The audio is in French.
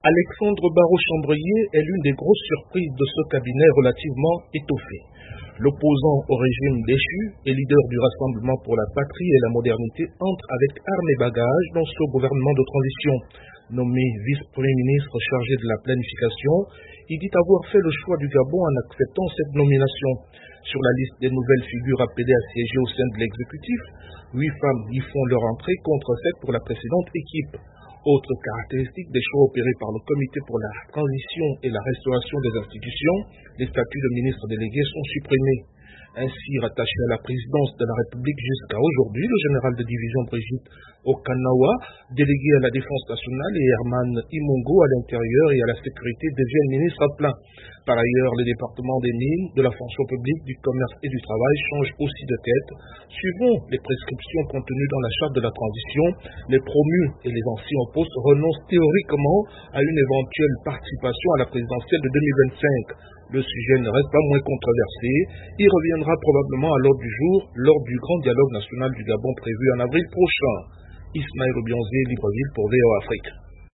Alexandre Barrot-Chambrier est l'une des grosses surprises de ce cabinet relativement étoffé. L'opposant au régime déchu et leader du Rassemblement pour la patrie et la modernité entre avec armes et bagages dans ce gouvernement de transition. Nommé vice-premier ministre chargé de la planification, il dit avoir fait le choix du Gabon en acceptant cette nomination. Sur la liste des nouvelles figures appelées à siéger au sein de l'exécutif, 8 femmes y font leur entrée contre 7 pour la précédente équipe. Autre caractéristique des choix opérés par le Comité pour la transition et la restauration des institutions, les statuts de ministres délégués sont supprimés. Ainsi rattaché à la présidence de la République jusqu'à aujourd'hui, le général de division Brigitte Okanawa, délégué à la défense nationale, et Herman Imongo à l'intérieur et à la sécurité deviennent ministres à plein. Par ailleurs, les départements des mines, de la fonction publique, du commerce et du travail changent aussi de tête. Suivant les prescriptions contenues dans la charte de la transition, les promus et les anciens au poste renoncent théoriquement à une éventuelle participation à la présidentielle de 2025. Le sujet ne reste pas moins controversé. Il reviendra probablement à l'ordre du jour lors du grand dialogue national du Gabon prévu en avril prochain. Ismaël Obianzé, Libreville pour VOA Afrique.